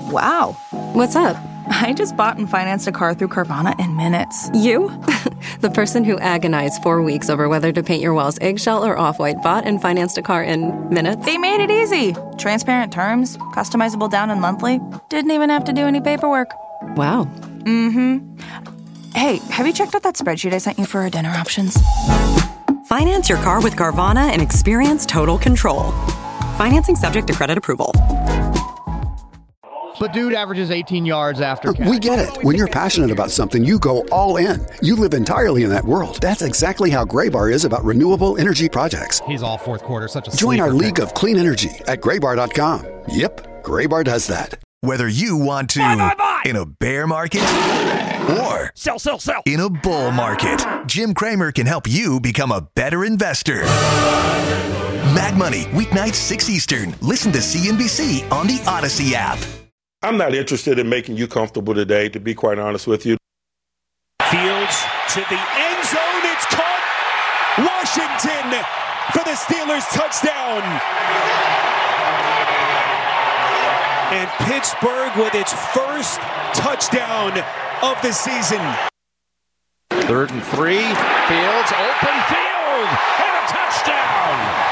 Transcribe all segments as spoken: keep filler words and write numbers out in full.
Wow. What's up? I just bought and financed a car through Carvana in minutes. You? The person who agonized four weeks over whether to paint your walls eggshell or off-white bought and financed a car in minutes? They made it easy. Transparent terms, customizable down and monthly. Didn't even have to do any paperwork. Wow. Mm-hmm. Hey, have you checked out that spreadsheet I sent you for our dinner options? Finance your car with Carvana and experience total control. Financing subject to credit approval. But dude averages eighteen yards after catch. We get it. When you're passionate about something, you go all in. You live entirely in that world. That's exactly how Graybar is about renewable energy projects. He's all fourth quarter, such a Join our sleeper league pick. of clean energy at graybar dot com. Yep, Graybar does that. Whether you want to buy, buy, buy. in a bear market or sell, sell, sell in a bull market, Jim Cramer can help you become a better investor. Mad Money, weeknights six Eastern. Listen to C N B C on the Odyssey app. I'm not interested in making you comfortable today, to be quite honest with you. Fields to the end zone. It's caught. Washington for the Steelers touchdown. And Pittsburgh with its first touchdown of the season. Third and three. Fields, open field, and a touchdown.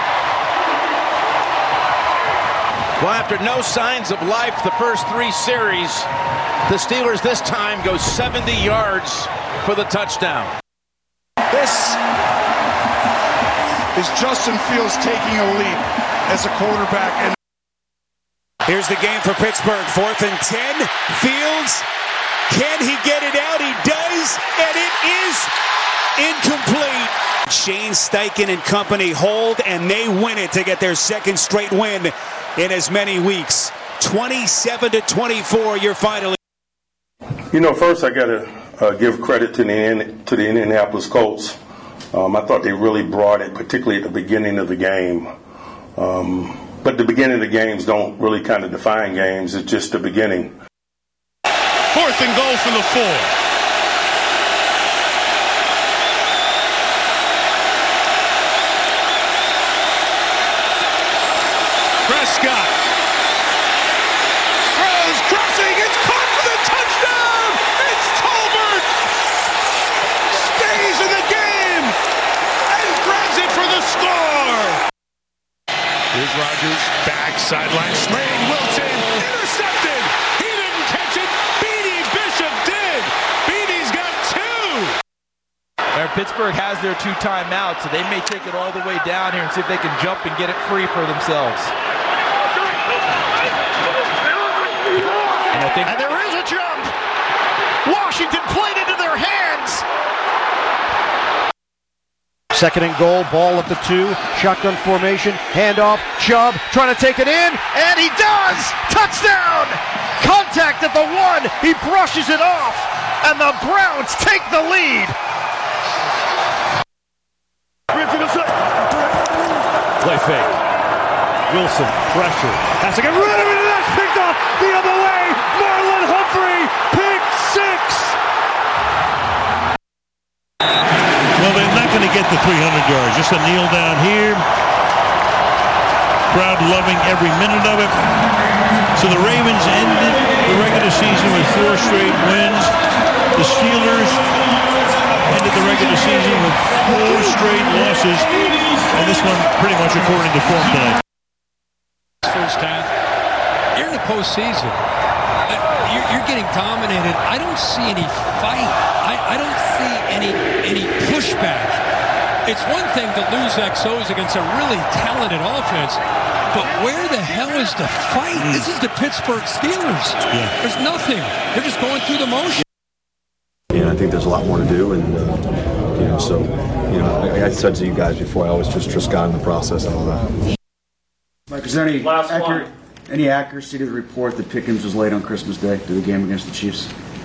Well, after no signs of life the first three series, the Steelers this time go seventy yards for the touchdown. This is Justin Fields taking a leap as a quarterback. And here's the game for Pittsburgh. Fourth and ten. Fields, can he get it out? He does, and it is incomplete. Shane Steichen and company hold, and they win it to get their second straight win in as many weeks. twenty-seven to twenty-four, you're finally. You know, first I got to uh, give credit to the to the Indianapolis Colts. Um, I thought they really brought it, particularly at the beginning of the game. Um, but the beginning of the games don't really kind of define games. It's just the beginning. Fourth and goal from the four. Prescott throws, crossing, it's caught for the touchdown! It's Tolbert! Stays in the game and grabs it for the score! Here's Rodgers, back, sideline, sling, Wilson, intercepted! He didn't catch it, Beanie Bishop did! Beanie's got two! And Pittsburgh has their two timeouts, so they may take it all the way down here and see if they can jump and get it free for themselves. And, I think and there is a jump. Washington played into their hands. Second and goal, ball at the two, shotgun formation, handoff, Chubb trying to take it in, and he does! Touchdown! Contact at the one, he brushes it off, and the Browns take the lead. Play fake. Wilson, pressure, has to get rid of it, and that's picked off the other way. Marlon Humphrey, pick six. Well, they're not going to get the three hundred yards. Just a kneel down here. Crowd loving every minute of it. So the Ravens ended the regular season with four straight wins. The Steelers ended the regular season with four straight losses. And this one pretty much according to form tonight. First half, you're in the postseason. You're, you're getting dominated. I don't see any fight. I, I don't see any any pushback. It's one thing to lose X Os against a really talented offense, but where the hell is the fight? Mm. This is the Pittsburgh Steelers. Yeah. There's nothing. They're just going through the motion. Yeah, I think there's a lot more to do, and uh, you know, so you know, I, I said to you guys before, I always just trust God in the process and all that. Mike, is there any accurate, any accuracy to the report that Pickens was late on Christmas Day to the game against the Chiefs?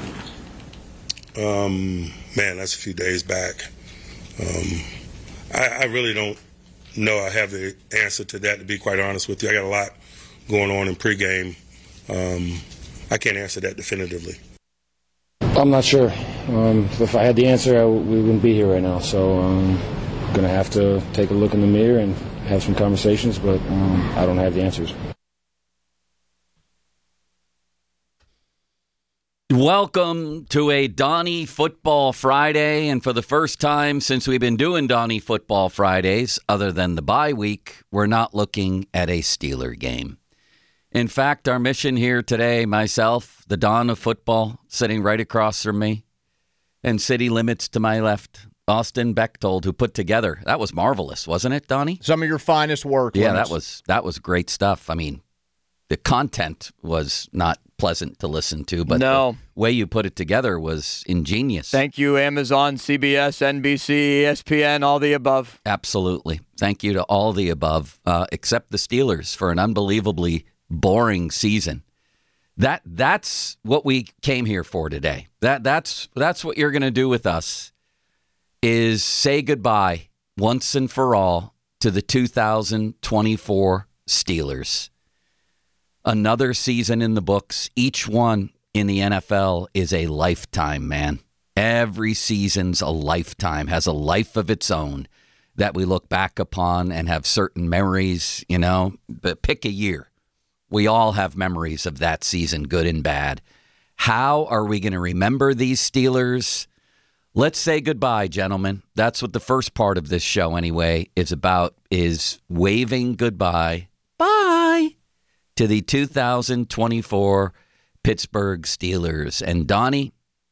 Um, man, that's a few days back. Um, I, I really don't know I have the answer to that, to be quite honest with you. I got a lot going on in pregame. Um, I can't answer that definitively. I'm not sure. Um, if I had the answer, I w- we wouldn't be here right now. So I'm um, going to have to take a look in the mirror and have some conversations, but um, I don't have the answers. Welcome to a Donnie Football Friday, and for the first time since we've been doing Donnie Football Fridays, other than the bye week, we're not looking at a Steeler game. In fact, our mission here today, myself, the Don of Football, sitting right across from me, and City Limits to my left, Austin Bechtold, who put together, that was marvelous, wasn't it, Donnie? Some of your finest work. Yeah, Limits. that was that was great stuff. I mean, the content was not pleasant to listen to, but no. the way you put it together was ingenious. Thank you, Amazon, C B S, N B C, E S P N, all the above. Absolutely. Thank you to all the above, uh, except the Steelers for an unbelievably boring season. That that's what we came here for today. That that's that's what you're going to do with us, is say goodbye once and for all to the two thousand twenty-four Steelers. Another season in the books. Each one in the N F L is a lifetime, man. Every season's a lifetime, has a life of its own that we look back upon and have certain memories, you know. But pick a year. We all have memories of that season, good and bad. How are we going to remember these Steelers? Let's say goodbye, gentlemen. That's what the first part of this show, anyway, is about, is waving goodbye. Bye. To the two thousand twenty-four Pittsburgh Steelers. And Donnie,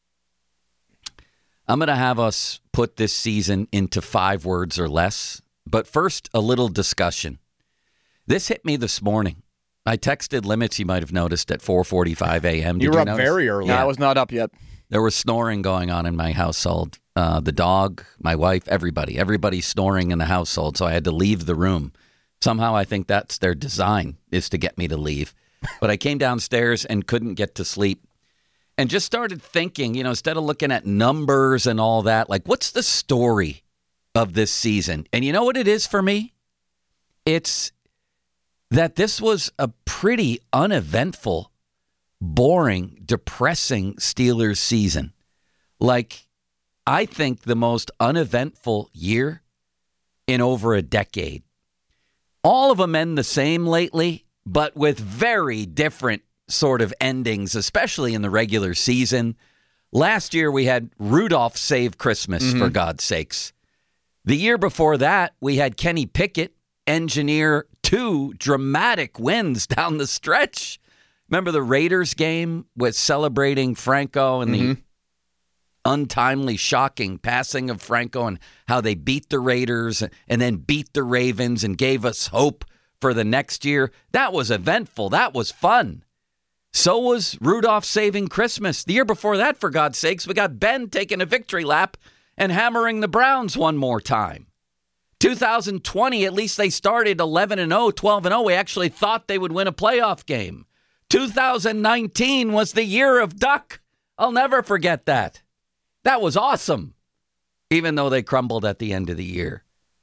I'm going to have us put this season into five words or less. But first, a little discussion. This hit me this morning. I texted Limits, you might have noticed, at four forty-five a.m. You Did were you up notice? very early. No, I was not up yet. There was snoring going on in my household. Uh, the dog, my wife, everybody. Everybody's snoring in the household, so I had to leave the room. Somehow I think that's their design, is to get me to leave. But I came downstairs and couldn't get to sleep and just started thinking, you know, instead of looking at numbers and all that, like, what's the story of this season? And you know what it is for me? It's that this was a pretty uneventful, boring, depressing Steelers season. Like, I think the most uneventful year in over a decade. All of them end the same lately, but with very different sort of endings, especially in the regular season. Last year, we had Rudolph save Christmas, mm-hmm. for God's sakes. The year before that, we had Kenny Pickett engineer two dramatic wins down the stretch. Remember the Raiders game with celebrating Franco and mm-hmm. the untimely, shocking passing of Franco and how they beat the Raiders and then beat the Ravens and gave us hope for the next year. That was eventful. That was fun. So was Rudolph saving Christmas. The year before that, for God's sakes, we got Ben taking a victory lap and hammering the Browns one more time. two thousand twenty, at least they started eleven and oh, twelve and oh. We actually thought they would win a playoff game. two thousand nineteen was the year of Duck. I'll never forget that. That was awesome, even though they crumbled at the end of the year.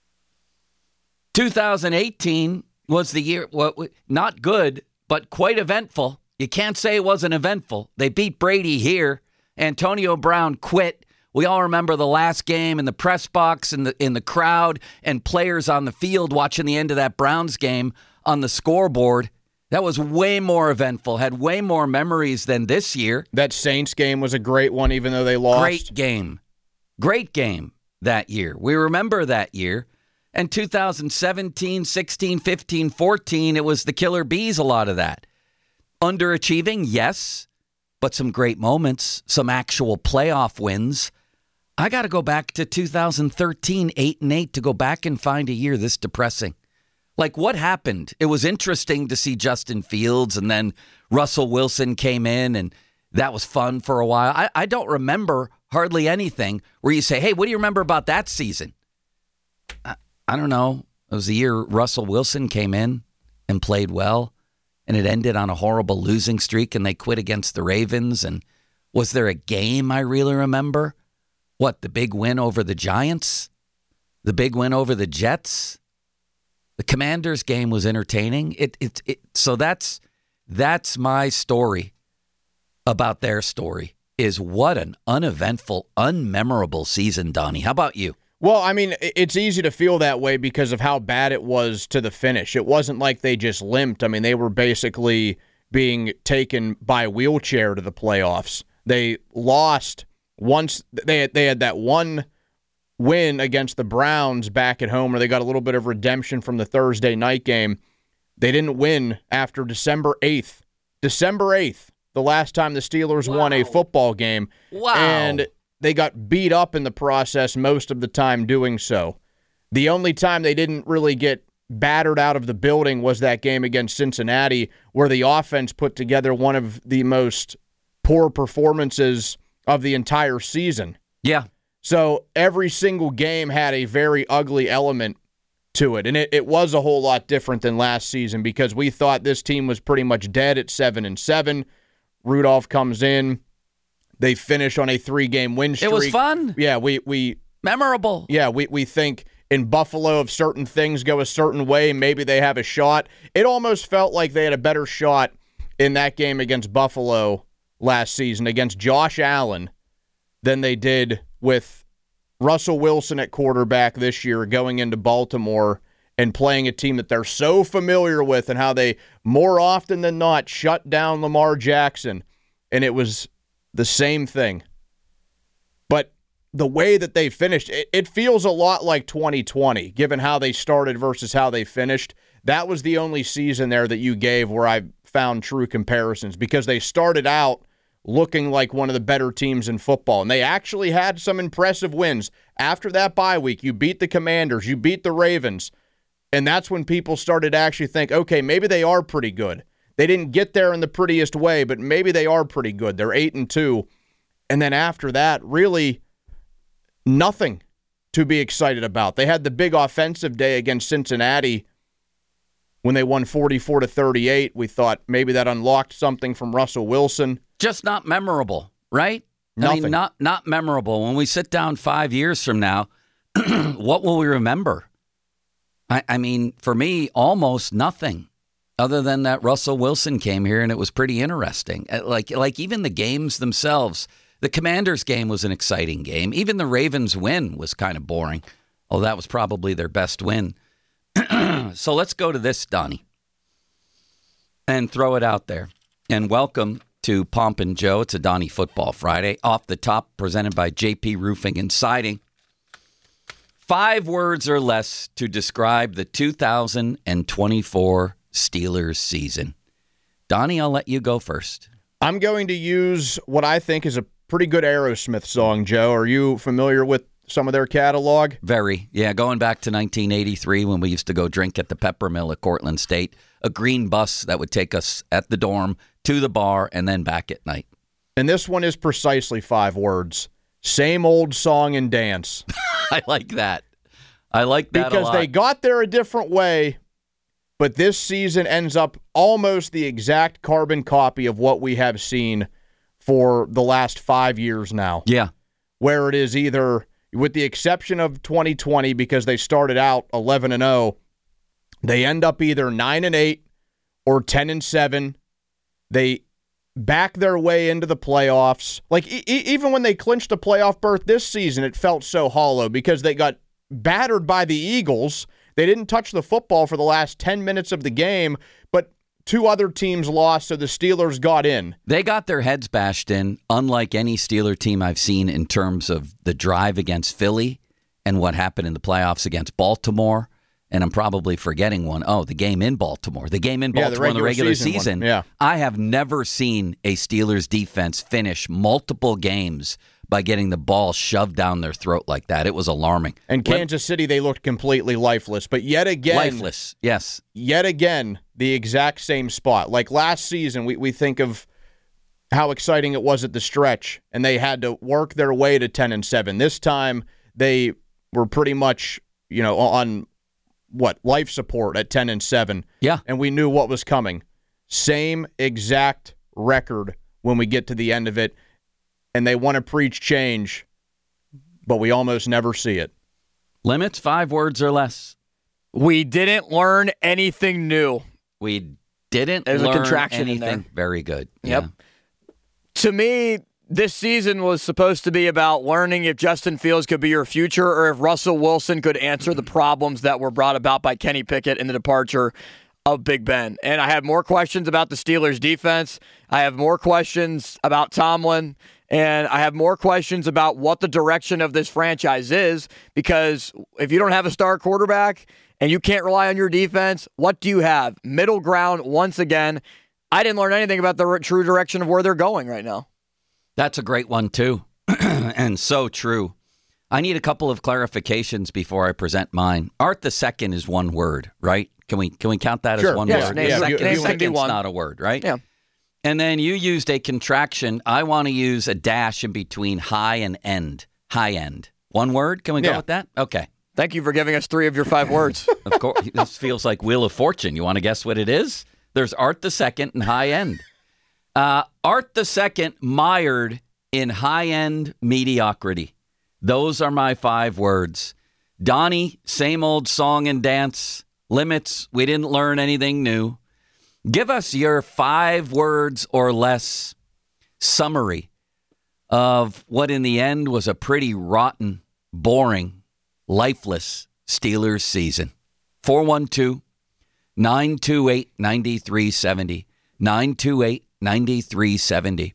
two thousand eighteen was the year, well, not good, but quite eventful. You can't say it wasn't eventful. They beat Brady here. Antonio Brown quit. We all remember the last game in the press box and the in the crowd and players on the field watching the end of that Browns game on the scoreboard. That was way more eventful, had way more memories than this year. That Saints game was a great one, even though they lost. Great game. Great game that year. We remember that year. And two thousand seventeen, sixteen, fifteen, fourteen, it was the Killer Bees, a lot of that. Underachieving, yes, but some great moments, some actual playoff wins. I got to go back to two thousand thirteen, eight and eight, to go back and find a year this depressing. Like, what happened? It was interesting to see Justin Fields, and then Russell Wilson came in, and that was fun for a while. I, I don't remember hardly anything where you say, hey, what do you remember about that season? I, I don't know. It was the year Russell Wilson came in and played well, and it ended on a horrible losing streak, and they quit against the Ravens. And was there a game I really remember? What, the big win over the Giants? The big win over the Jets? The Commanders game was entertaining. It, it, it, so that's that's my story about their story, is what an uneventful, unmemorable season, Donnie. How about you? Well, I mean, it's easy to feel that way because of how bad it was to the finish. It wasn't like they just limped. I mean, they were basically being taken by wheelchair to the playoffs. They lost once they had, they had that one win against the Browns back at home where they got a little bit of redemption from the Thursday night game. They didn't win after December eighth. December eighth, the last time the Steelers wow. won a football game. Wow. And they got beat up in the process most of the time doing so. The only time they didn't really get battered out of the building was that game against Cincinnati, where the offense put together one of the most poor performances of the entire season. Yeah. So every single game had a very ugly element to it, and it, it was a whole lot different than last season because we thought this team was pretty much dead at seven and seven. Rudolph comes in. They finish on a three-game win streak. It was fun. Yeah, we we memorable. Yeah, we we think in Buffalo, if certain things go a certain way, maybe they have a shot. It almost felt like they had a better shot in that game against Buffalo last season, against Josh Allen, than they did with Russell Wilson at quarterback this year going into Baltimore and playing a team that they're so familiar with and how they more often than not shut down Lamar Jackson. And it was the same thing. But the way that they finished, it, it feels a lot like twenty twenty, given how they started versus how they finished. That was the only season there that you gave where I found true comparisons, because they started out looking like one of the better teams in football, and they actually had some impressive wins. After that bye week, you beat the Commanders, you beat the Ravens, and that's when people started to actually think, okay, maybe they are pretty good. They didn't get there in the prettiest way, but maybe they are pretty good. They're eight and two. And then after that, really nothing to be excited about. They had the big offensive day against Cincinnati when they won forty-four to thirty-eight. We thought maybe that unlocked something from Russell Wilson. Just not memorable, right? Nothing. I mean, not not memorable. When we sit down five years from now, what will we remember? I, I mean, for me, almost nothing. Other than that, Russell Wilson came here and it was pretty interesting. Like, like even the games themselves, the Commanders game was an exciting game. Even the Ravens win was kind of boring. Oh, that was probably their best win. So let's go to this, Donnie, and throw it out there. And welcome to Pomp and Joe. It's a Donnie Football Friday. Off the top, presented by J P Roofing and Siding. Five words or less to describe the two thousand twenty-four Steelers season. Donnie, I'll let you go first. I'm going to use what I think is a pretty good Aerosmith song, Joe. Are you familiar with some of their catalog? Very. Yeah, going back to nineteen eighty-three when we used to go drink at the Pepper Mill at Cortland State. A green bus that would take us at the dorm to the bar and then back at night. And this one is precisely five words. Same old song and dance. I like that. I like that because a lot. They got there a different way, but this season ends up almost the exact carbon copy of what we have seen for the last five years now. Yeah. Where it is either, with the exception of twenty twenty, because they started out eleven and oh, they end up either nine and eight or ten and seven. They back their way into the playoffs. Like, e- even when they clinched a playoff berth this season, it felt so hollow because they got battered by the Eagles. They didn't touch the football for the last ten minutes of the game, but two other teams lost, so the Steelers got in. They got their heads bashed in, unlike any Steeler team I've seen in terms of the drive against Philly and what happened in the playoffs against Baltimore. And I'm probably forgetting one. Oh, the game in Baltimore. The game in Baltimore yeah, in the regular season. season. Yeah. I have never seen a Steelers defense finish multiple games by getting the ball shoved down their throat like that. It was alarming. And Kansas City, they looked completely lifeless. But yet again... Lifeless, yes. Yet again, the exact same spot. Like last season, we, we think of how exciting it was at the stretch, and they had to work their way to ten and seven. This time, they were pretty much, you know, on... what, life support at ten and seven. Yeah. And we knew what was coming. Same exact record when we get to the end of it. And they want to preach change, but we almost never see it. Limits, five words or less. We didn't learn anything new. We didn't There's learn a contraction anything. in there. Very good. Yep. Yeah. To me, this season was supposed to be about learning if Justin Fields could be your future or if Russell Wilson could answer the problems that were brought about by Kenny Pickett and the departure of Big Ben. And I have more questions about the Steelers' defense. I have more questions about Tomlin. And I have more questions about what the direction of this franchise is. Because if you don't have a star quarterback and you can't rely on your defense, what do you have? Middle ground once again. I didn't learn anything about the true direction of where they're going right now. That's a great one, too. And so true. I need a couple of clarifications before I present mine. Art the second is one word, right? Can we can we count that sure. as one yes, word? Name, Yeah, second, second, name second's one. not a word, right? Yeah. And then you used a contraction. I want to use a dash in between high and end. High end. One word? Can we yeah. go with that? Okay. Thank you for giving us three of your five words. Of course. This feels like Wheel of Fortune. You want to guess what it is? There's Art the second and high end. Uh, Art the second mired in high end mediocrity. Those are my five words. Donnie, same old song and dance. Limits, we didn't learn anything new. Give us your five words or less summary of what in the end was a pretty rotten, boring, lifeless Steelers season. four one two, nine two eight, nine three seven zero. nine two eight, nine three seven zero.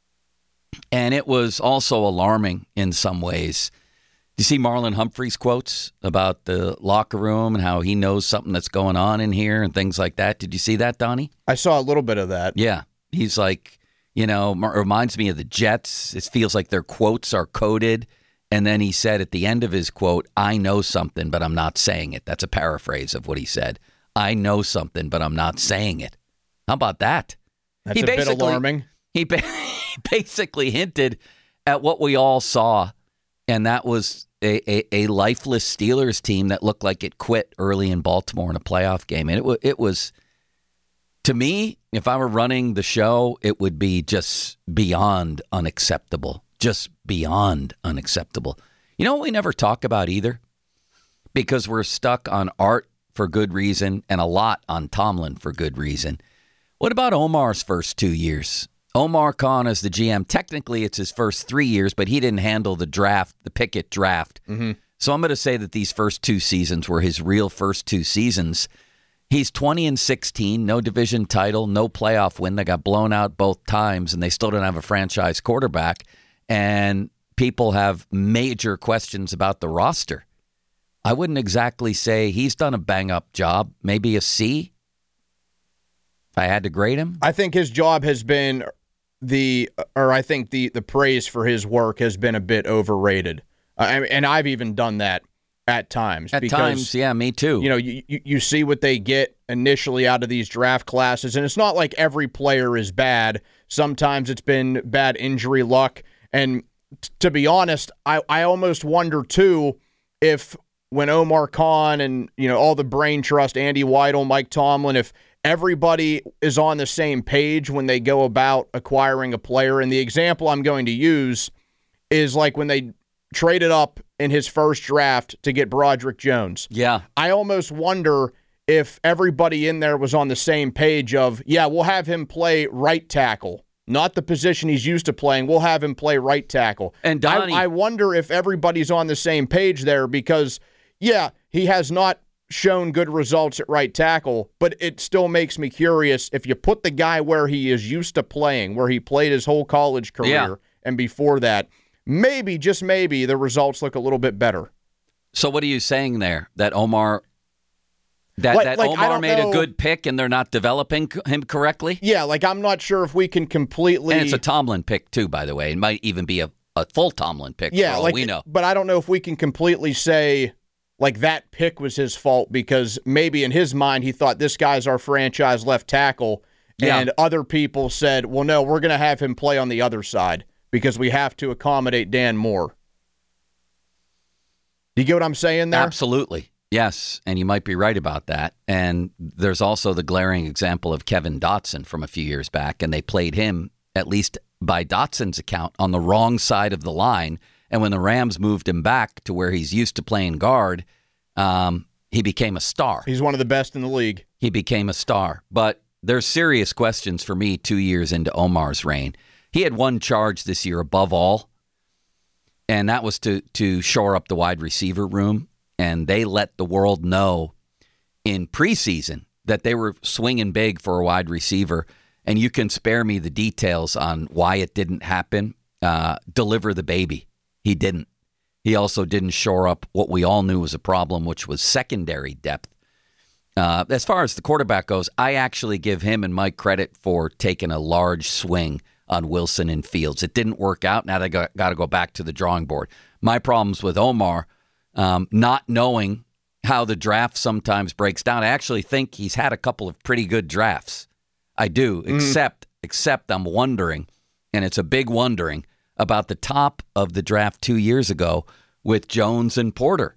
And it was also alarming in some ways. You see Marlon Humphrey's quotes about the locker room and how he knows something that's going on in here and things like that. Did you see that, Donnie? I saw a little bit of that. Yeah. He's like, you know, reminds me of the Jets. It feels like their quotes are coded. And then he said at the end of his quote, I know something, but I'm not saying it. That's a paraphrase of what he said. I know something, but I'm not saying it. How about that? That's he a bit alarming. He ba- basically hinted at what we all saw, and that was a, a, a lifeless Steelers team that looked like it quit early in Baltimore in a playoff game. And it, w- it was, to me, if I were running the show, it would be just beyond unacceptable. Just beyond unacceptable. You know what we never talk about either? Because we're stuck on Art for good reason and a lot on Tomlin for good reason. What about Omar's first two years? Omar Khan as the G M. Technically, it's his first three years, but he didn't handle the draft, the Pickett draft. Mm-hmm. So I'm going to say that these first two seasons were his real first two seasons. He's twenty and sixteen, no division title, no playoff win. They got blown out both times, and they still don't have a franchise quarterback. And people have major questions about the roster. I wouldn't exactly say he's done a bang-up job. Maybe a C, if I had to grade him. I think his job has been the, or I think the the praise for his work has been a bit overrated. Uh, and I've even done that at times. At because, times, yeah, me too. You know, you, you, you see what they get initially out of these draft classes, and it's not like every player is bad. Sometimes it's been bad injury luck. And t- to be honest, I, I almost wonder, too, if when Omar Khan and, you know, all the brain trust, Andy Weidel, Mike Tomlin, if everybody is on the same page when they go about acquiring a player. And the example I'm going to use is like when they traded up in his first draft to get Broderick Jones. Yeah. I almost wonder if everybody in there was on the same page of, yeah, we'll have him play right tackle. Not the position he's used to playing. We'll have him play right tackle. And Donnie, I, I wonder if everybody's on the same page there because, yeah, he has not shown good results at right tackle, but it still makes me curious if you put the guy where he is used to playing, where he played his whole college career, yeah. and before that, maybe, just maybe, the results look a little bit better. So what are you saying there? That Omar that, like, that like, Omar made know. a good pick and they're not developing him correctly? Yeah, like I'm not sure if we can completely... And it's a Tomlin pick too, by the way. It might even be a, a full Tomlin pick yeah, for all like, we know. But I don't know if we can completely say... like that pick was his fault because maybe in his mind he thought this guy's our franchise left tackle, yeah. and other people said, well, no, we're going to have him play on the other side because we have to accommodate Dan Moore. Do you get what I'm saying there? Absolutely. Yes, and you might be right about that. And there's also the glaring example of Kevin Dotson from a few years back, and they played him, at least by Dotson's account, on the wrong side of the line. And when the Rams moved him back to where he's used to playing guard, um, he became a star. He's one of the best in the league. He became a star. But there's serious questions for me two years into Omar's reign. He had one charge this year above all, and that was to to shore up the wide receiver room. And they let the world know in preseason that they were swinging big for a wide receiver, and you can spare me the details on why it didn't happen. Uh, deliver the baby. He didn't. He also didn't shore up what we all knew was a problem, which was secondary depth. Uh, as far as the quarterback goes, I actually give him and Mike credit for taking a large swing on Wilson and Fields. It didn't work out. Now they got, got to go back to the drawing board. My problems with Omar, um, not knowing how the draft sometimes breaks down. I actually think he's had a couple of pretty good drafts. I do, mm. except except I'm wondering, and it's a big wondering, about the top of the draft two years ago with Jones and Porter.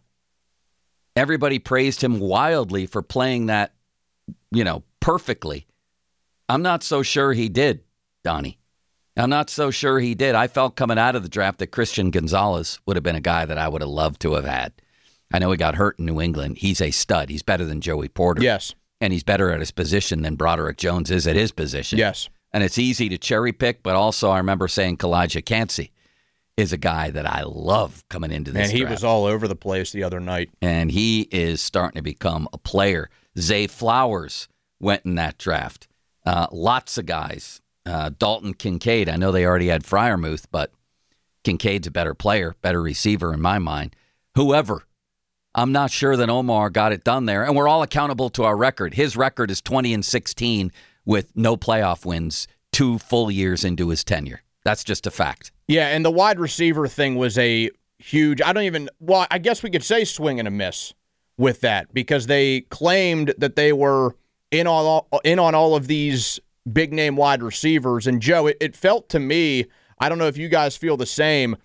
Everybody praised him wildly for playing that, you know, perfectly. I'm not so sure he did, Donnie. I'm not so sure he did. I felt coming out of the draft that Christian Gonzalez would have been a guy that I would have loved to have had. I know he got hurt in New England. He's a stud. He's better than Joey Porter. Yes. And he's better at his position than Broderick Jones is at his position. Yes. And it's easy to cherry pick, but also I remember saying Kalijah Kancey is a guy that I love coming into this And he draft. was all over the place the other night. And he is starting to become a player. Zay Flowers went in that draft. Uh, lots of guys. Uh, Dalton Kincaid. I know they already had Freiermuth, but Kincaid's a better player, better receiver in my mind. Whoever. I'm not sure that Omar got it done there. And we're all accountable to our record. His record is twenty and sixteen with no playoff wins two full years into his tenure. That's just a fact. Yeah, and the wide receiver thing was a huge, I don't even, well, I guess we could say swing and a miss with that because they claimed that they were in on all, in on all of these big-name wide receivers. And, Joe, it, it felt to me, I don't know if you guys feel the same,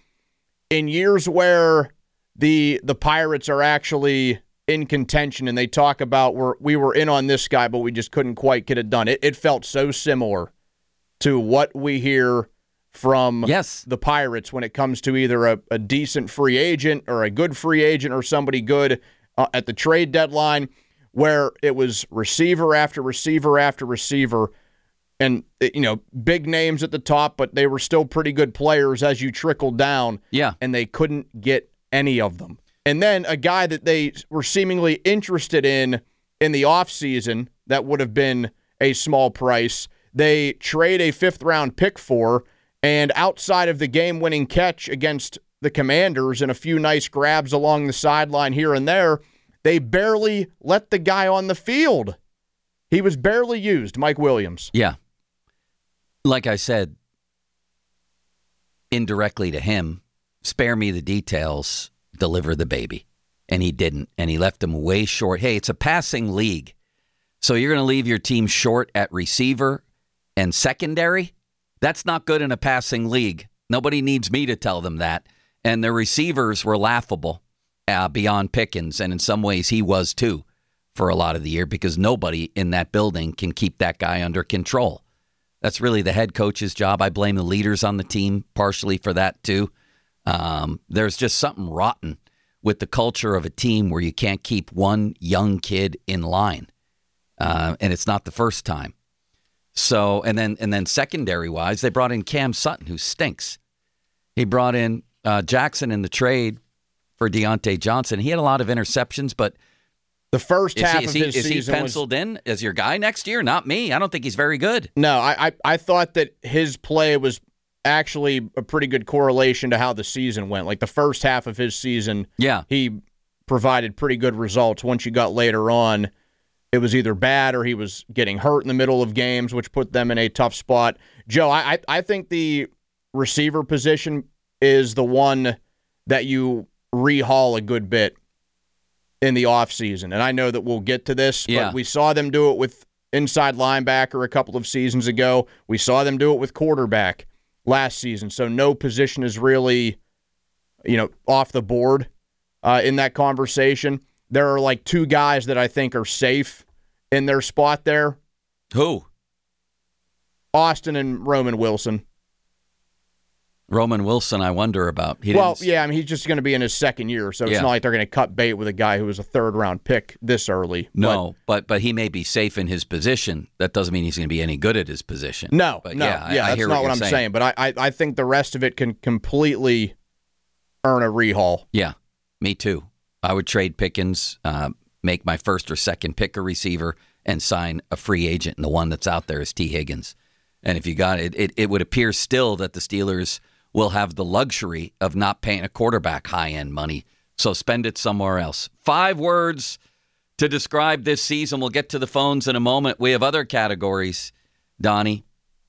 in years where the the Pirates are actually in contention and they talk about we're, we were in on this guy, but we just couldn't quite get it done. It, it felt so similar to what we hear from yes. the Pirates when it comes to either a, a decent free agent or a good free agent or somebody good uh, at the trade deadline, where it was receiver after receiver after receiver and, you know, big names at the top, but they were still pretty good players as you trickled down. Yeah. And they couldn't get any of them. And then a guy that they were seemingly interested in in the offseason that would have been a small price, they trade a fifth-round pick for, and outside of the game-winning catch against the Commanders and a few nice grabs along the sideline here and there, they barely let the guy on the field. He was barely used, Mike Williams. Yeah. Like I said, indirectly to him, spare me the details, deliver the baby. And he didn't, and he left him way short. Hey, it's a passing league. So you're going to leave your team short at receiver and secondary? That's not good in a passing league. Nobody needs me to tell them that. And the receivers were laughable uh, beyond Pickens, and in some ways he was too for a lot of the year because nobody in that building can keep that guy under control. That's really the head coach's job. I blame the leaders on the team partially for that too. Um, there's just something rotten with the culture of a team where you can't keep one young kid in line. Uh, and it's not the first time. So, and then and then secondary-wise, they brought in Cam Sutton, who stinks. He brought in uh, Jackson in the trade for Deontay Johnson. He had a lot of interceptions, but the first half he, of he, his is season he penciled was, in as your guy next year? Not me. I don't think he's very good. No, I, I I thought that his play was actually a pretty good correlation to how the season went. Like the first half of his season, yeah, he provided pretty good results. Once you got later on, it was either bad or he was getting hurt in the middle of games, which put them in a tough spot. Joe, I I think the receiver position is the one that you rehaul a good bit in the offseason. And I know that we'll get to this, but yeah. we saw them do it with inside linebacker a couple of seasons ago. We saw them do it with quarterback last season. So no position is really, you know, off the board uh, in that conversation. There are like two guys that I think are safe in their spot there. Who? Austin and Roman Wilson. Roman Wilson, I wonder about. He well, didn't... yeah, I mean, he's just going to be in his second year, so it's yeah. not like they're going to cut bait with a guy who was a third-round pick this early. No, but, but but he may be safe in his position. That doesn't mean he's going to be any good at his position. No, but no, yeah, yeah I, I that's hear not what, what you're I'm saying. saying. But I, I, I think the rest of it can completely earn a rehaul. Yeah, me too. I would trade Pickens, uh, make my first or second pick a receiver, and sign a free agent, and the one that's out there is T. Higgins. And if you got it, it, it would appear still that the Steelers will have the luxury of not paying a quarterback high-end money, so spend it somewhere else. Five words to describe this season. We'll get to the phones in a moment. We have other categories, Donnie,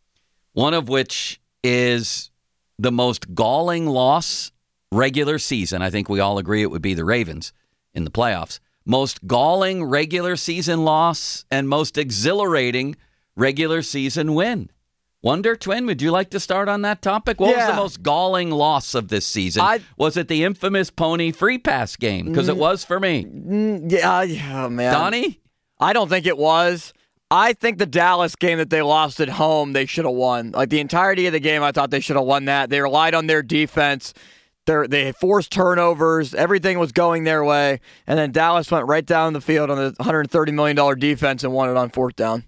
one of which is the most galling loss regular season. I think we all agree it would be the Ravens in the playoffs. Most galling regular season loss and most exhilarating regular season win. Wonder Twin, would you like to start on that topic? What yeah. was the most galling loss of this season? I, was it the infamous Pony free pass game? Because mm, it was for me. Mm, yeah, yeah, man. Donnie? I don't think it was. I think the Dallas game that they lost at home, they should have won. Like the entirety of the game, I thought they should have won that. They relied on their defense. They're, they forced turnovers. Everything was going their way. And then Dallas went right down the field on the one hundred thirty million dollars defense and won it on fourth down.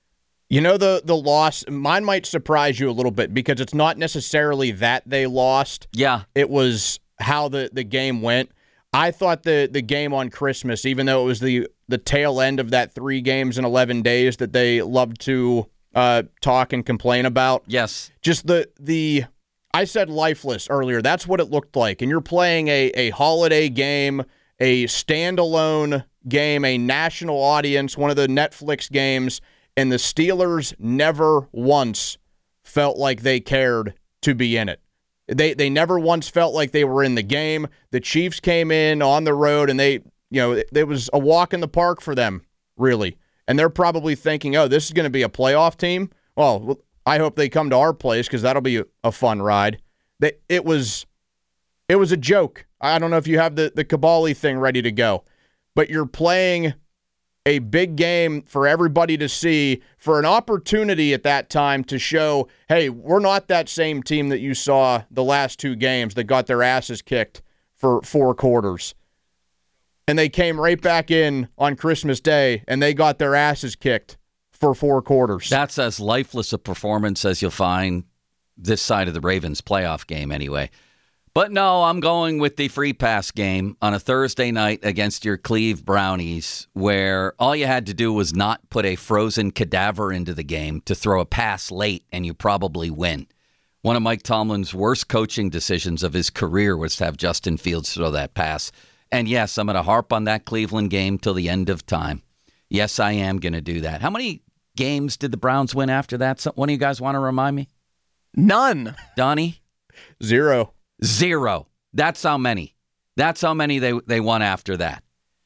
You know, the the loss, mine might surprise you a little bit because it's not necessarily that they lost. Yeah. It was how the, the game went. I thought the, the game on Christmas, even though it was the, the tail end of that three games in eleven days that they love to uh, talk and complain about. Yes. Just the, the I said lifeless earlier. That's what it looked like. And you're playing a, a holiday game, a standalone game, a national audience, one of the Netflix games, and the Steelers never once felt like they cared to be in it. They they never once felt like they were in the game. The Chiefs came in on the road, and they, you know, it, it was a walk in the park for them, really. And they're probably thinking, oh, this is going to be a playoff team? Well, I hope they come to our place because that'll be a, a fun ride. They, it was it was a joke. I don't know if you have the, the Kabali thing ready to go, but you're playing a big game for everybody to see, for an opportunity at that time to show, hey, we're not that same team that you saw the last two games that got their asses kicked for four quarters. And they came right back in on Christmas Day, and they got their asses kicked for four quarters. That's as lifeless a performance as you'll find this side of the Ravens playoff game anyway. But no, I'm going with the free pass game on a Thursday night against your Cleve Brownies, where all you had to do was not put a frozen cadaver into the game to throw a pass late, and you probably win. One of Mike Tomlin's worst coaching decisions of his career was to have Justin Fields throw that pass. And yes, I'm going to harp on that Cleveland game till the end of time. Yes, I am going to do that. How many games did the Browns win after that? One of you guys want to remind me? None. Donnie? Zero. Zero. That's how many. That's how many they, they won after that.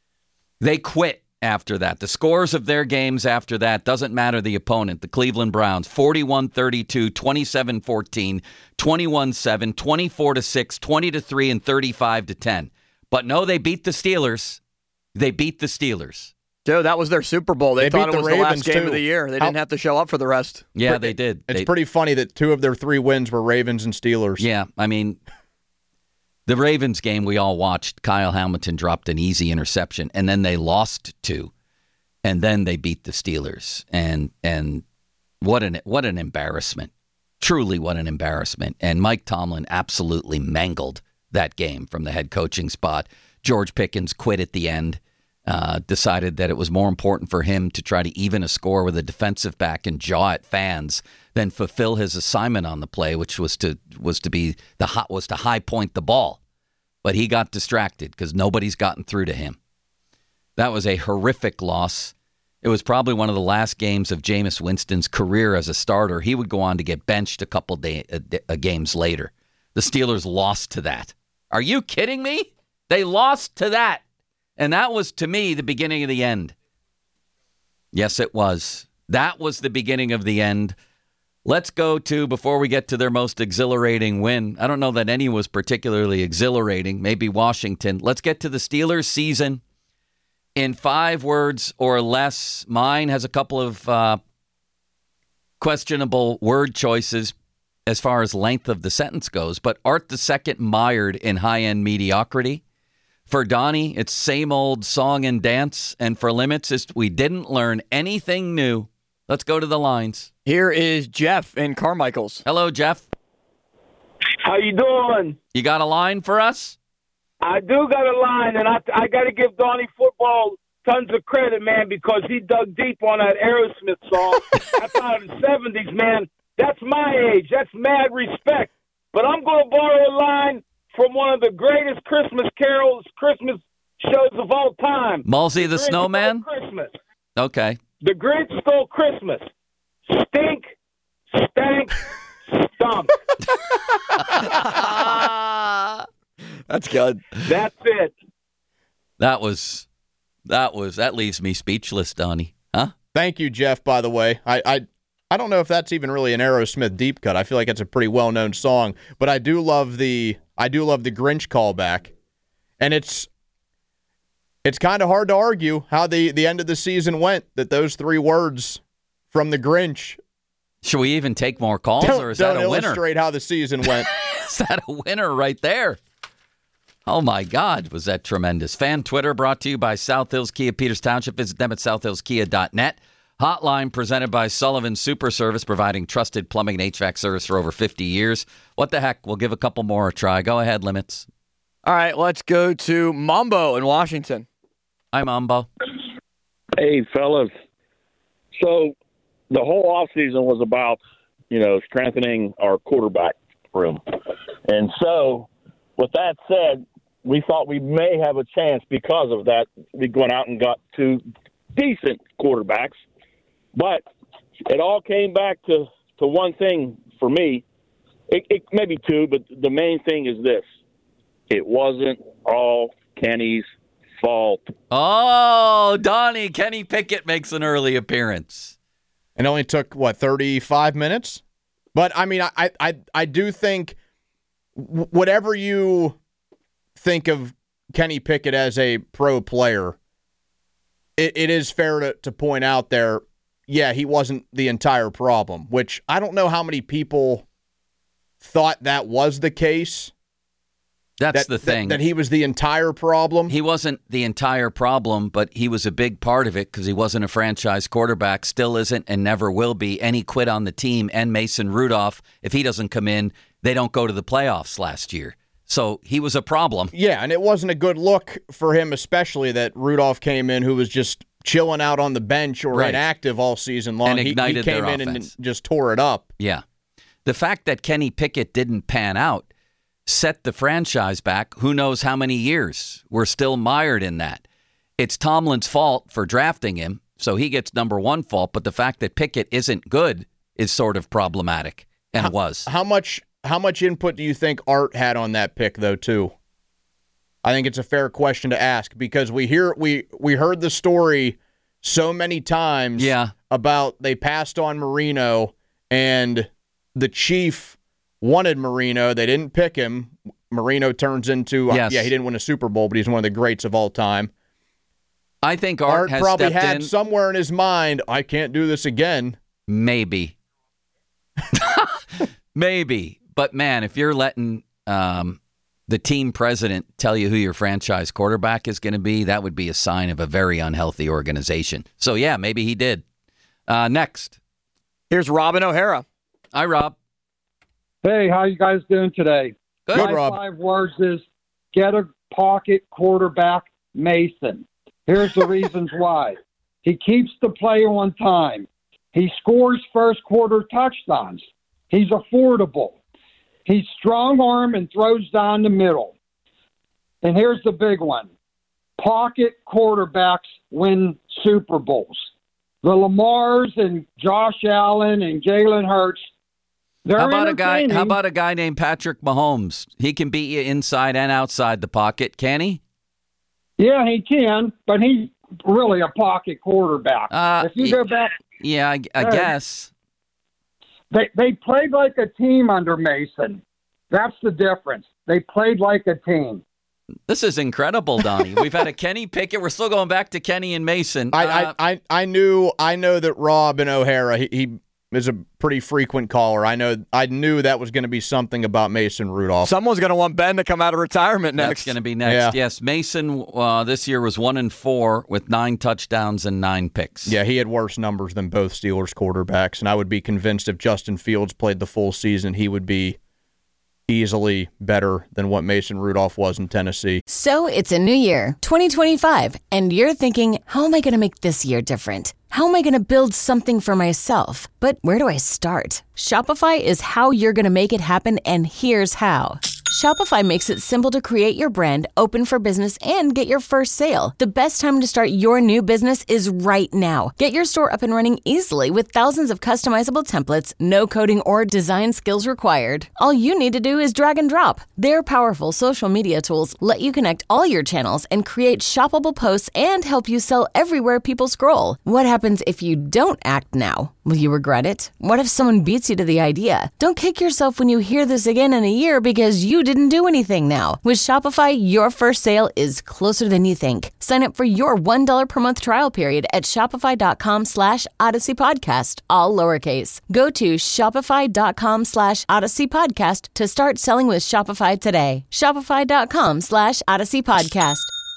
They quit after that. The scores of their games after that doesn't matter the opponent. The Cleveland Browns, forty-one thirty-two, twenty-seven fourteen, twenty-one seven, twenty-four to six, twenty to three, and thirty-five to ten. But no, they beat the Steelers. They beat the Steelers. Dude, that was their Super Bowl. They, they thought it was the, the last game too. of the year. They How? didn't have to show up for the rest. Yeah, they did. It's they, pretty funny that two of their three wins were Ravens and Steelers. Yeah, I mean, the Ravens game we all watched, Kyle Hamilton dropped an easy interception, and then they lost two, and then they beat the Steelers. And and what an what an embarrassment. Truly what an embarrassment. And Mike Tomlin absolutely mangled that game from the head coaching spot. George Pickens quit at the end. Uh, decided that it was more important for him to try to even a score with a defensive back and jaw at fans than fulfill his assignment on the play, which was to was to be the hot was to high point the ball. But he got distracted because nobody's gotten through to him. That was a horrific loss. It was probably one of the last games of Jameis Winston's career as a starter. He would go on to get benched a couple day, uh, uh, games later. The Steelers lost to that. Are you kidding me? They lost to that. And that was, to me, the beginning of the end. Yes, it was. That was the beginning of the end. Let's go to, before we get to their most exhilarating win, I don't know that any was particularly exhilarating, maybe Washington. Let's get to the Steelers season in five words or less. Mine has a couple of uh, questionable word choices as far as length of the sentence goes, but Art the Second mired in high-end mediocrity. For Donnie, it's same old song and dance. And for Limits, it's we didn't learn anything new. Let's go to the lines. Here is Jeff in Carmichael's. Hello, Jeff. How you doing? You got a line for us? I do got a line, and I I got to give Donnie football tons of credit, man, because he dug deep on that Aerosmith song. I thought in the seventies, man, that's my age. That's mad respect. But I'm going to borrow a line from one of the greatest Christmas carols, Christmas shows of all time. Malsey the Grinch Snowman? Stole Christmas. Okay. The Grinch Stole Christmas. Stink, stank, stunk. That's good. That's it. That was, that was, that leaves me speechless, Donnie. Huh? Thank you, Jeff, by the way. I, I I don't know if that's even really an Aerosmith deep cut. I feel like it's a pretty well-known song, but I do love the I do love the Grinch callback. And it's it's kind of hard to argue how the, the end of the season went, that those three words from the Grinch. Should we even take more calls, don't, or is don't that a winner? illustrate how the season went. Is that a winner right there? Oh, my God, was that tremendous. Fan Twitter brought to you by South Hills Kia Peters Township. Visit them at south hills kia dot net. Hotline presented by Sullivan Super Service, providing trusted plumbing and H V A C service for over fifty years. What the heck? We'll give a couple more a try. Go ahead, Limits. All right, let's go to Mambo in Washington. Hi, Mambo. Hey, fellas. So the whole offseason was about, you know, strengthening our quarterback room. And so with that said, we thought we may have a chance because of that. We went out and got two decent quarterbacks. But it all came back to, to one thing for me. It, it maybe two, but the main thing is this. It wasn't all Kenny's fault. Oh, Donnie, Kenny Pickett makes an early appearance. It only took, what, thirty-five minutes? But, I mean, I I, I do think whatever you think of Kenny Pickett as a pro player, it, it is fair to, to point out there, yeah, he wasn't the entire problem, which I don't know how many people thought that was the case. That's that, the thing. That, that he was the entire problem? He wasn't the entire problem, but he was a big part of it because he wasn't a franchise quarterback, still isn't, and never will be. And he quit on the team, and Mason Rudolph, if he doesn't come in, they don't go to the playoffs last year. So he was a problem. Yeah, and it wasn't a good look for him, especially that Rudolph came in who was just chilling out on the bench or right. inactive all season long. And ignited he, he came their in offense. and just tore it up. Yeah. The fact that Kenny Pickett didn't pan out set the franchise back who knows how many years. We're still mired in that. It's Tomlin's fault for drafting him, so he gets number one fault, but the fact that Pickett isn't good is sort of problematic, and how, was. How much how much input do you think Art had on that pick, though, too? I think it's a fair question to ask, because we hear we we heard the story so many times yeah. about they passed on Marino, and the Chief wanted Marino. They didn't pick him. Marino turns into, yes. uh, yeah, he didn't win a Super Bowl, but he's one of the greats of all time. I think Art, Art has probably stepped had in. somewhere in his mind, I can't do this again. Maybe. Maybe. But, man, if you're letting um, the team president tell you who your franchise quarterback is going to be, that would be a sign of a very unhealthy organization. So, yeah, maybe he did. Uh, next. Here's Robin O'Hara. Hi, Rob. Hey, how you guys doing today? Good, My Rob. five words is get a pocket quarterback, Mason. Here's the reasons why. He keeps the play on time. He scores first quarter touchdowns. He's affordable. He's strong arm and throws down the middle. And here's the big one. Pocket quarterbacks win Super Bowls. The Lamars and Josh Allen and Jalen Hurts, they're How about a guy? entertaining. How about a guy named Patrick Mahomes? He can beat you inside and outside the pocket, can he? Yeah, he can, but he's really a pocket quarterback. Uh, if you go back, Yeah, I, I Hey. guess. they they played like a team under Mason. That's the difference. They played like a team. This is incredible, Donnie. We've had a Kenny Pickett. We're still going back to Kenny and Mason. I, Uh, I, I, I knew I know that Rob and O'Hara, he, he is a pretty frequent caller. I know I knew that was going to be something about Mason Rudolph. Someone's going to want Ben to come out of retirement next. That's going to be next. Yeah. Yes, Mason uh, this year was one and four with nine touchdowns and nine picks. Yeah, he had worse numbers than both Steelers quarterbacks, and I would be convinced if Justin Fields played the full season, he would be easily better than what Mason Rudolph was in Tennessee. So it's a new year, twenty twenty-five, and you're thinking, how am I going to make this year different? How am I going to build something for myself? But where do I start? Shopify is how you're going to make it happen, and here's how. Shopify makes it simple to create your brand, open for business, and get your first sale. The best time to start your new business is right now. Get your store up and running easily with thousands of customizable templates, no coding or design skills required. All you need to do is drag and drop. Their powerful social media tools let you connect all your channels and create shoppable posts and help you sell everywhere people scroll. What happens if you don't act now? Will you regret it? What if someone beats you to the idea? Don't kick yourself when you hear this again in a year because you didn't do anything now. With Shopify, your first sale is closer than you think. Sign up for your one dollar per month trial period at shopify.com slash Odyssey Podcast, all lowercase. Go to shopify.com slash Odyssey Podcast to start selling with Shopify today. Shopify.com slash Odyssey Podcast.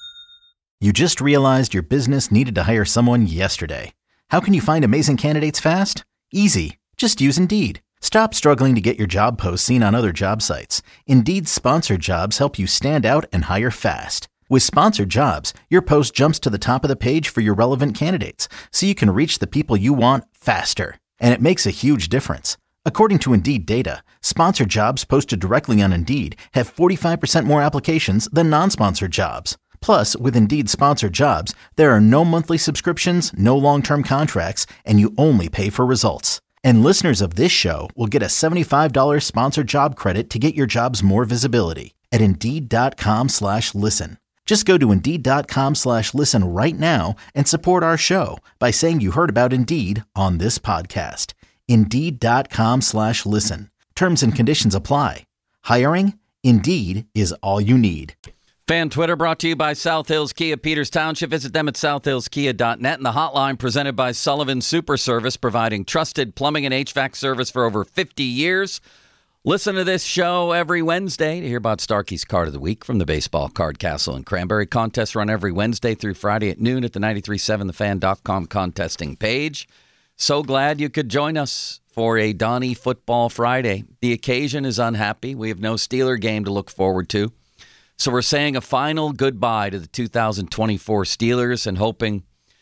You just realized your business needed to hire someone yesterday. How can you find amazing candidates fast? Easy. Just use Indeed. Stop struggling to get your job posts seen on other job sites. Indeed's sponsored jobs help you stand out and hire fast. With sponsored jobs, your post jumps to the top of the page for your relevant candidates, so you can reach the people you want faster. And it makes a huge difference. According to Indeed data, sponsored jobs posted directly on Indeed have forty-five percent more applications than non-sponsored jobs. Plus, with Indeed sponsored jobs, there are no monthly subscriptions, no long-term contracts, and you only pay for results. And listeners of this show will get a seventy-five dollars sponsored job credit to get your jobs more visibility at Indeed.com slash listen. Just go to Indeed.com slash listen right now and support our show by saying you heard about Indeed on this podcast. Indeed.com slash listen. Terms and conditions apply. Hiring? Indeed is all you need. Fan Twitter brought to you by South Hills Kia, Peters Township. Visit them at south hills kia dot net. And the hotline presented by Sullivan Super Service, providing trusted plumbing and H V A C service for over fifty years. Listen to this show every Wednesday to hear about Starkey's Card of the Week from the Baseball Card Castle and Cranberry. Contests run every Wednesday through Friday at noon at the ninety-three point seven the fan dot com contesting page. So glad you could join us for a Donnie Football Friday. The occasion is unhappy. We have no Steeler game to look forward to. So we're saying a final goodbye to the two thousand twenty-four Steelers and hoping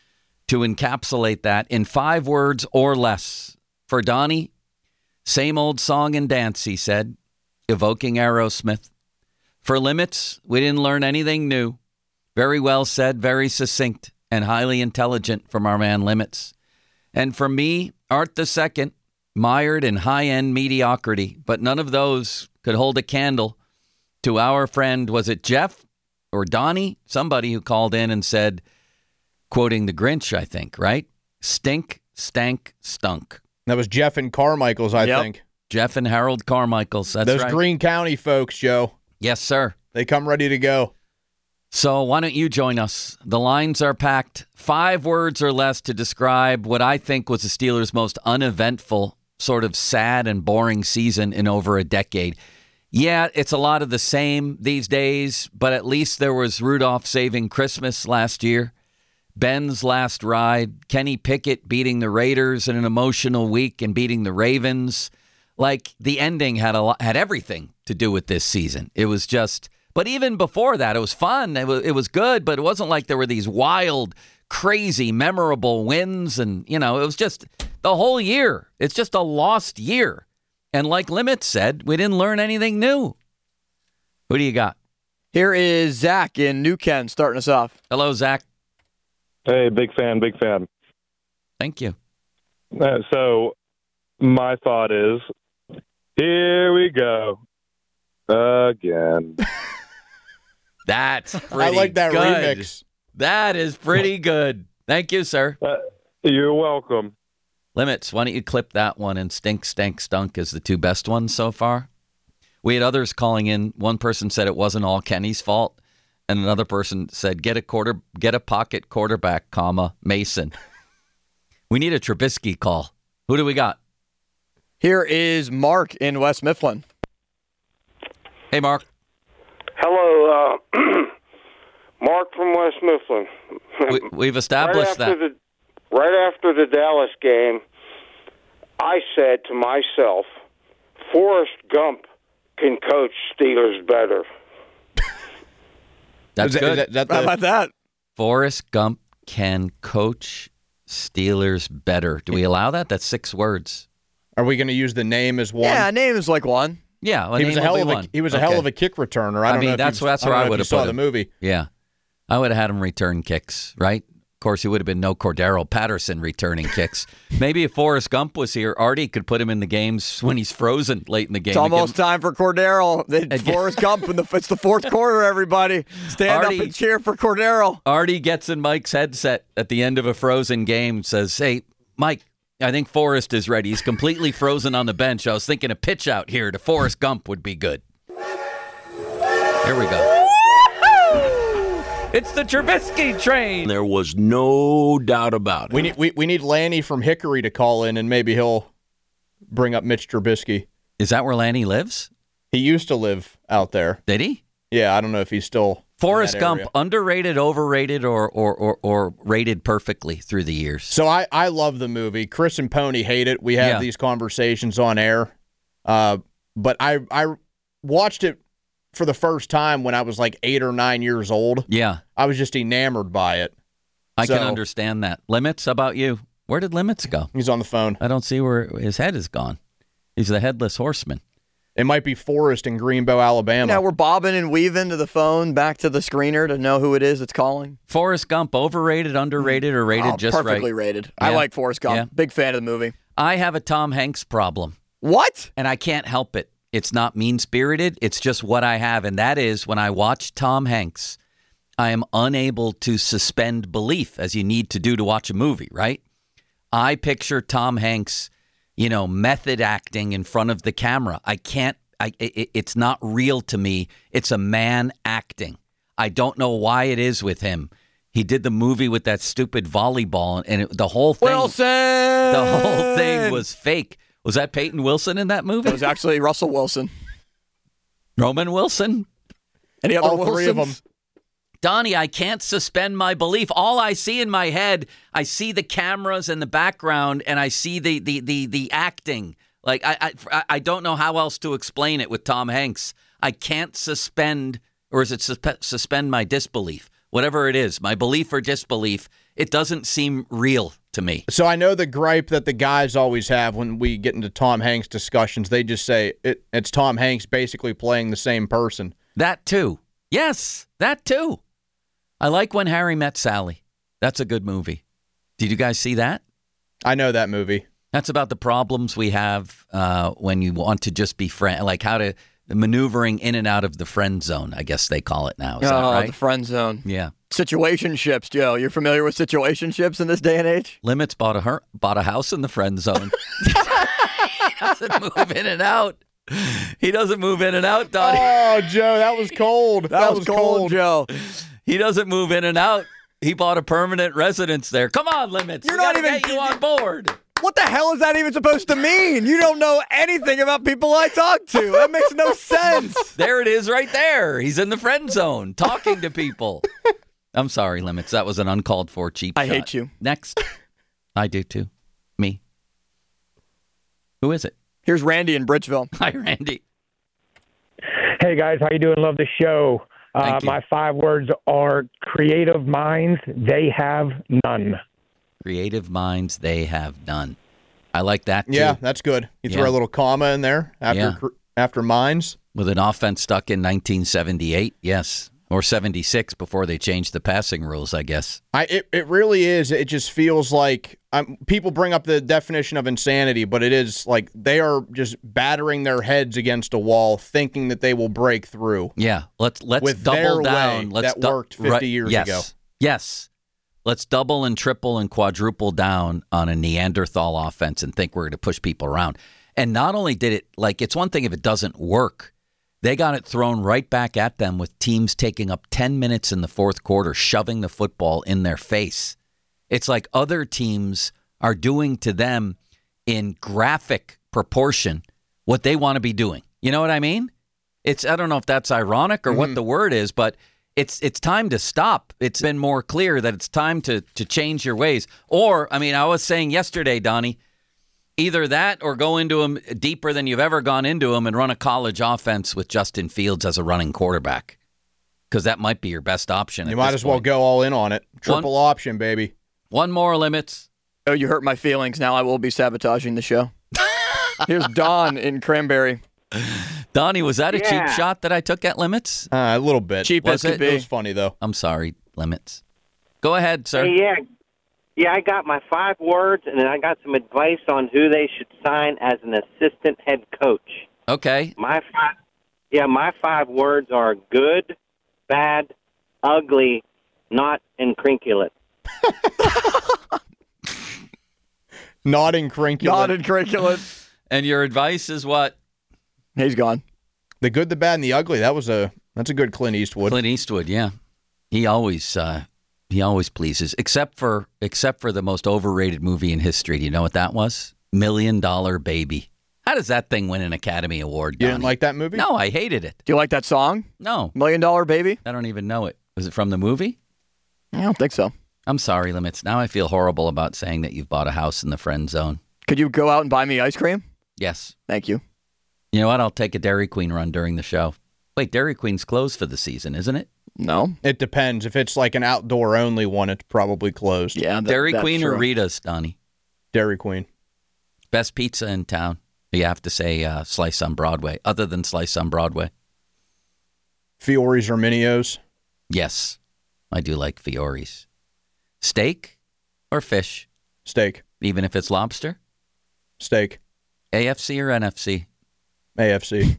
to encapsulate that in five words or less. For Donnie, same old song and dance, he said, evoking Aerosmith. For Limits, we didn't learn anything new. Very well said, very succinct, and highly intelligent from our man Limits. And for me, Art the Second, mired in high-end mediocrity, but none of those could hold a candle to our friend, was it Jeff or Donnie? Somebody who called in and said, quoting the Grinch, I think, right? Stink, stank, stunk. That was Jeff and Carmichael's, I Yep. think. Jeff and Harold Carmichael's, that's Those right. Greene County folks, Joe. Yes, sir. They come ready to go. So why don't you join us? The lines are packed. Five words or less to describe what I think was the Steelers' most uneventful, sort of sad and boring season in over a decade. Yeah, it's a lot of the same these days, but at least there was Rudolph saving Christmas last year, Ben's last ride, Kenny Pickett beating the Raiders in an emotional week and beating the Ravens. Like, the ending had a lot, had everything to do with this season. It was just, but even before that, it was fun. It was, it was good, but it wasn't like there were these wild, crazy, memorable wins. And, you know, it was just the whole year. It's just a lost year. And like Limits said, we didn't learn anything new. Who do you got? Here is Zach in New Ken starting us off. Hello, Zach. Hey, big fan, big fan. Thank you. Uh, so my thought is, here we go again. That's pretty I like that good. remix. That is pretty good. Thank you, sir. Uh, you're welcome. Limits, why don't you clip that one and Stink, Stank, Stunk as the two best ones so far? We had others calling in. One person said it wasn't all Kenny's fault, and another person said, get a quarter, get a pocket quarterback, comma, Mason. We need a Trubisky call. Who do we got? Here is Mark in West Mifflin. Hey, Mark. Hello, uh, Mark from West Mifflin. We, we've established right after that. The, right after the Dallas game, I said to myself, Forrest Gump can coach Steelers better. That's Is that- good. is that- that the- How about that? Forrest Gump can coach Steelers better. Do we allow that? That's six words. Are we going to use the name as one? Yeah, name is like one. Yeah, he was a hell of a he was a hell of a kick returner. I, I don't mean, know if that's you, that's I don't where know I if would you have saw put the him. movie. Yeah, I would have had him return kicks, right? Of course, he would have been no Cordero Patterson returning kicks. Maybe if Forrest Gump was here, Artie could put him in the games when he's frozen late in the game. It's almost time for Cordero. It's Forrest Gump, and the, it's the fourth quarter, everybody. Stand Artie- up and cheer for Cordero. Artie gets in Mike's headset at the end of a frozen game, says, "Hey, Mike, I think Forrest is ready. He's completely frozen on the bench. I was thinking a pitch out here to Forrest Gump would be good." Here we go. It's the Trubisky train. There was no doubt about it. We need we, we need Lanny from Hickory to call in, and maybe he'll bring up Mitch Trubisky. Is that where Lanny lives? He used to live out there. Did he? Yeah, I don't know if he's still. Forrest in that Gump, area. underrated, overrated, or, or or or rated perfectly through the years? So I, I love the movie. Chris and Pony hate it. We have Yeah. these conversations on air. Uh, but I I watched it for the first time when I was like eight or nine years old. Yeah. I was just enamored by it. I So- can understand that. Limits, how about you? Where did Limits go? He's on the phone. I don't see where his head is gone. He's the headless horseman. It might be Forrest in Greenbow, Alabama. Now we're bobbing and weaving to the phone, back to the screener to know who it is that's calling. Forrest Gump, overrated, underrated, or rated Oh, just right? perfectly rated. I Yeah. like Forrest Gump. Yeah. Big fan of the movie. I have a Tom Hanks problem. What? And I can't help it. It's not mean-spirited. It's just what I have. And that is when I watch Tom Hanks, I am unable to suspend belief, as you need to do to watch a movie, right? I picture Tom Hanks, you know, method acting in front of the camera. I can't, I, it, it's not real to me. It's a man acting. I don't know why it is with him. He did the movie with that stupid volleyball, and it, the whole thing, Wilson! the whole thing was fake. Was that Peyton Wilson in that movie? It was actually Russell Wilson. Roman Wilson? Any other All Wilsons? three of them. Donnie, I can't suspend my belief. All I see in my head, I see the cameras in the background, and I see the the the, the acting. Like I, I I don't know how else to explain it with Tom Hanks. I can't suspend, or is it suspe- suspend my disbelief? Whatever it is, my belief or disbelief, it doesn't seem real to me. So I know the gripe that the guys always have when we get into Tom Hanks discussions. They just say it, it's Tom Hanks basically playing the same person. That too. Yes, that too. I like When Harry Met Sally. That's a good movie. Did you guys see that? I know that movie. That's about the problems we have uh, when you want to just be friend, like how to maneuvering in and out of the friend zone. I guess they call it now. Is oh, that right? the friend zone. Yeah. Situationships, Joe. You're familiar with situationships in this day and age? Limits bought a her- bought a house in the friend zone. He doesn't move in and out. He doesn't move in and out, Donnie. Oh, Joe, that was cold. That, That, was, cold, Joe. He doesn't move in and out. He bought a permanent residence there. Come on, Limits. You're We not gotta even- get you on board. What the hell is that even supposed to mean? You don't know anything about people I talk to. That makes no sense. There it is right there. He's in the friend zone talking to people. I'm sorry, Limits. That was an uncalled for cheap I shot. hate you. Next. I do too. Me. Who is it? Here's Randy in Bridgeville. Hi, Randy. Hey, guys. How you doing? Love the show. Uh, Thank you. my five words are creative minds. They have none. Creative minds they have none. I like that too. Yeah, that's good. You Yeah. throw a little comma in there after Yeah. cr- after mines. With an offense stuck in nineteen seventy-eight, yes. Or seventy-six before they changed the passing rules, I guess. I it, it really is. It just feels like um, people bring up the definition of insanity, but it is like they are just battering their heads against a wall, thinking that they will break through. Yeah, let's let's With double their down. way Let's that du- worked fifty right, years yes, ago. Yes. Let's double and triple and quadruple down on a Neanderthal offense and think we're going to push people around. And not only did it, like, it's one thing if it doesn't work. They got it thrown right back at them with teams taking up ten minutes in the fourth quarter, shoving the football in their face. It's like other teams are doing to them in graphic proportion what they want to be doing. You know what I mean? It's I don't know if that's ironic or Mm-hmm. what the word is, but it's it's time to stop. It's been more clear that it's time to to change your ways. Or, I mean, I was saying yesterday, Donnie, Either that or go into them deeper than you've ever gone into them and run a college offense with Justin Fields as a running quarterback. Because that might be your best option. You might as well go all in on it. Triple one, option, baby. One more, Limits. Oh, you hurt my feelings. Now I will be sabotaging the show. Here's Don in Cranberry. Donnie, was that a yeah. cheap shot that I took at Limits? Uh, a little bit. Cheap was as it? could be. It was funny, though. I'm sorry, Limits. Go ahead, sir. Hey, yeah. Yeah, I got my five words, and then I got some advice on who they should sign as an assistant head coach. Okay. My five, yeah, my five words are good, bad, ugly, not incrinculate. Not incrinculate. Not incrinculate. And your advice is what? He's gone. The good, the bad, and the ugly. That was a that's a good Clint Eastwood. Clint Eastwood, yeah. He always uh, he always pleases, except for except for the most overrated movie in history. Do you know what that was? Million Dollar Baby. How does that thing win an Academy Award, You Donnie? didn't like that movie? No, I hated it. Do you like that song? No. Million Dollar Baby? I don't even know it. Was it from the movie? I don't think so. I'm sorry, Limits. Now I feel horrible about saying that you've bought a house in the friend zone. Could you go out and buy me ice cream? Yes. Thank you. You know what? I'll take a Dairy Queen run during the show. Wait, Dairy Queen's closed for the season, isn't it? No. It depends. If it's like an outdoor only one, it's probably closed. Yeah, that, Dairy that's Queen true. or Rita's, Donnie? Dairy Queen. Best pizza in town. You have to say uh, Slice on Broadway, other than Slice on Broadway. Fiore's or Minio's? Yes, I do like Fiore's. Steak or fish? Steak. Even if it's lobster? Steak. A F C or N F C? A F C.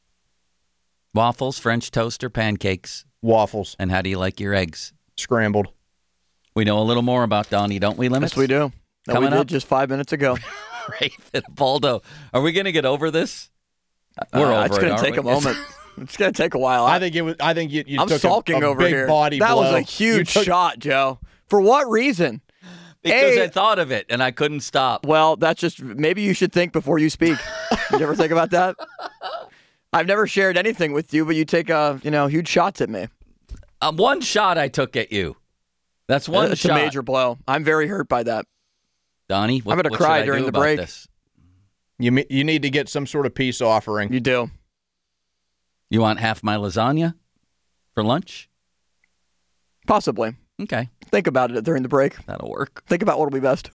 Waffles, French toast, or pancakes? Waffles. And how do you like your eggs? Scrambled. We know a little more about Donnie, don't we, Limits? Yes, we do. That Coming we did up just five minutes ago. Raven Baldo. Are we going to get over this? We're uh, over it's it, gonna aren't take we? a moment. It's going to take a while. I think it was. I think you. you I'm took sulking a, a over big here. Body that blow. was a huge You took- shot, Joe. For what reason? Because A, I thought of it and I couldn't stop. Well, that's just maybe you should think before you speak. Did you ever think about that? I've never shared anything with you, but you take uh, you know, huge shots at me. Um, one shot I took at you. That's one It's shot. a major blow. I'm very hurt by that. Donnie, what, I'm going to what cry should I during do the about break. This? You me- you need to get some sort of peace offering. You do. You want half my lasagna for lunch? Possibly. Okay. Think about it during the break. That'll work. Think about what will be best.